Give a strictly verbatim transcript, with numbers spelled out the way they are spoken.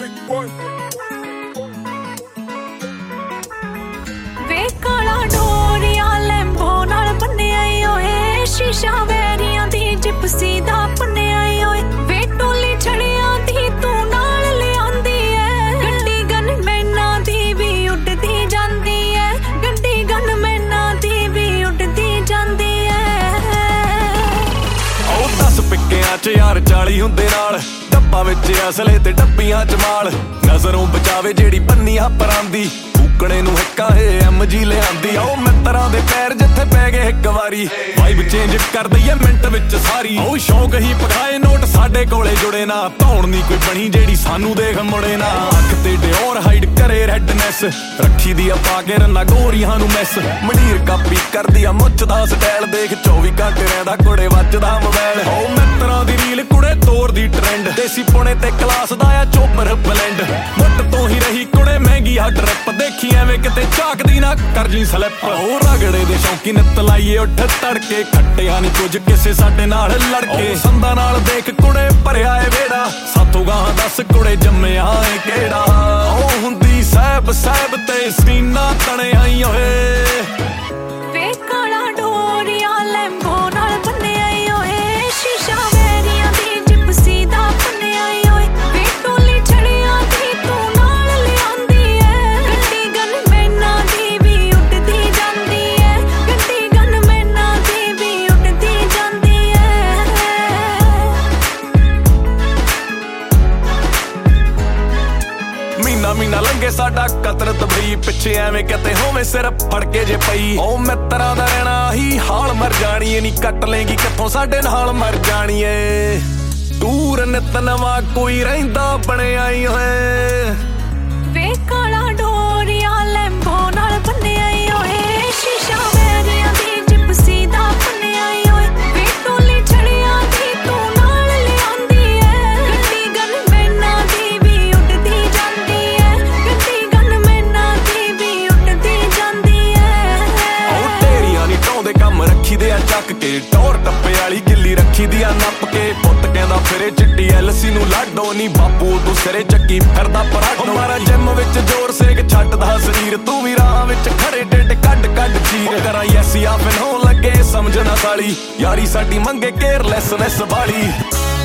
वे काला डोरिया लैंबो नाल बन्निया ओए शीशा वैरियां दी जिप्सी दा पन्निया ओए वे टोली छड़ियां दी तू नाल ले आंदी है गड्डी गन मैना दी भी उड़दी जांदी है गड्डी गन मैना दी भी उड़दी जांदी है ओ दस पिक्कियां च यार चाली हुंदे नाल डब्बा विच असले ते डब्बियां च माल नजरों बचावे जेड़ी बन्नियां परांदी कणे नूं हिक्का है एम जी ले आंदी ओ मित्तरां दे पैर जिथे पै गए इक वारी वाइब चेंज कर दईए मिंट विच सारी ओ शौक ही पखाए नोट साडे कोले जुड़े ना धौण नी कोई बणी जेड़ी सानू देख मुड़े ना अख ते डिओर हाइड करे रेडनेस रखी दी आ पा के रन्ना गोरियां नूं मैस मंडीर कापी करदी आ मुੱਛ दा स्टाइल देख चौबी घंटे रहिंदा कुड़े ਵੱਜਦਾ मोबाइल ओ मित्तरां दी रील कुड़े तोड़ दी ट्रेंड देसी पुणे ते क्लास दा आ चोपर ब्लेंड मुੱਟ ਤੋਂ ही रही कुड़े महंगी आ ट्रिप देखी ਐਵੇਂ ਕਿਤੇ ਝਾਕਦੀ ਨਾ ਕਰ ਜੀ ਸਲਿੱਪ ਉਹ ਰਗੜੇ ਦੇ ਸ਼ੌਂਕੀ ਨਿੱਤ ਲਾਈਏ ਉੱਠ ਤੜਕੇ ਖੱਟਿਆ ਨਹੀਂ ਕੁਝ ਕਿਸੇ ਸਾਡੇ ਨਾਲ ਲੜਕੇ ਸੰਦਾਂ ਨਾਲ ਦੇਖ ਕੁੜੇ ਭਰਿਆ ਏ ਵੇੜਾ ਸਾਥੋਂ ਗਾਹਾਂ ਦੱਸ ਕੁੜੇ ਜੰਮਿਆ ਏ ਕਿਹੜਾ ਉਹ ਹੁੰਦੀ ਸਾਹਿਬ ਸਾਹਿਬ ਤੇ ਸੀਨਾ ਤਣੇ ਆਈ ਓਏ ਵੇ ਕਾਲਾ ਡੋਰੀਆ ਲੈਂਬੋ ਨਾਲ ਬੰਨਿਆ ਓਏ ਸ਼ੀਸ਼ਾ ਵੈਰੀਆਂ ਦੀ ਜਿਪਸੀ ਦਾ ਬੰਨਿਆ ਓਏ ਵੇ ਟੋਲੀ ਛੜਿਆਂ ਦੀ ਤੂੰ ਨਾਲ ਲਿਆਂਦੀ ਐ ਗੱਡੀ ਗਨ ਮੈਨਾ ਦੀ ਵੀ ਉੱਡਦੀ ਜਾਂਦੀ ਐ ਗੱਡੀ ਗਨ ਮੈਨਾ ਦੀ ਵੀ ਉੱਡਦੀ ਜਾਂਦੀ ਐ ਮਹੀਨਾ ਮਹੀਨਾ ਲੰਘੇ ਸਾਡਾ ਕਤਰਤ ਭਈ ਪਿੱਛੇ ਐਵੇਂ ਕਿਤੇ ਹੋਵੇ ਸਿਰ ਫੜ ਕੇ ਜੇ ਪਈ ਉਹ ਮਿੱਤਰਾਂ ਦਾ ਰਹਿਣਾ ਹੀ ਹਾਲ ਮਰ ਜਾਣੀ ਏ ਨੀ ਕੱਟ ਲੇਗੀ ਕਿੱਥੋਂ ਸਾਡੇ ਨਾਲ ਮਰ ਜਾਣੀ ਏ ਦੂਰ ਨਿਤ ਨਵਾਂ ਕੋਈ ਰਹਿੰਦਾ ਬਣਿਆ ਈ ਓਏ ਵੇ ਕਾਲਾ ਡੋਰੀਆ ਲੈਂਬੋ ਨਾਲ ਬੰਨਿਆ ਓਏ ਸ਼ੀਸ਼ਾ ਵੈਰੀਆਂ ਦੀ ਜਿਪਸੀ ਦਾ ਬੰਨਿਆ ਓਏ ਵੇ ਟੋਲੀ ਛੜਿਆਂ ਦੀ ਤੂੰ ਨਾਲ ਲਿਆਂਦੀ ਐ ਗੱਡੀ ਗਨ ਮੈਨਾ ਦੀ ਵੀ ਉੱਡਦੀ ਜਾਂਦੀ ਐ ਗੱਡੀ ਗਨ ਮੈਨਾ ਦੀ ਵੀ ਉੱਡਦੀ ਜਾਂਦੀ ਐ ਉਹ ਤੇਰੀਆਂ ਨੀ ਟਾਉਂਦੇ ਕੰਮ ਰੱਖੀ ਦੇ ਆ ਚੱਕ ਕੇ ਟੌਰ ਟੱਪੇ ਵਾਲੀ ਗਿੱਲੀ ਰੱਖੀ ਦੀ ਆ ਨੱਪ ਕੇ ਪੁੱਤ ਕਹਿੰਦਾ ਫਿਰੇ ਚਿੱਟੀ ਐਲਸੀ ਨੂੰ ਲਾਡੋ ਨੀ ਬਾਪੂ ਤੂੰ ਸਿਰੇ ਚੱਕੀ ਫਿਰਦਾ ਪਰਾਡੋ ਮਾਰਾ ਜਿਮ ਵਿੱਚ ਜ਼ੋਰ ਸੇਕ ਛੱਡਦਾ ਸਰੀਰ ਤੂੰ ਵੀ ਰਾਹ ਵਿੱਚ ਖੜੇ ਢਿੱਡ ਕੱਢ ਕੱਢ ਚੀਰ ਕਰਾਂ ਐਸੀ ਆਪਨ ਹੋਣ ਲੱਗੇ ਸਮਝਣਾ ਸਾਲੀ ਯਾਰੀ ਸਾਡੀ ਮੰਗੇ ਕੇਅਰਲੈਸਨੈਸ ਵਾਲੀ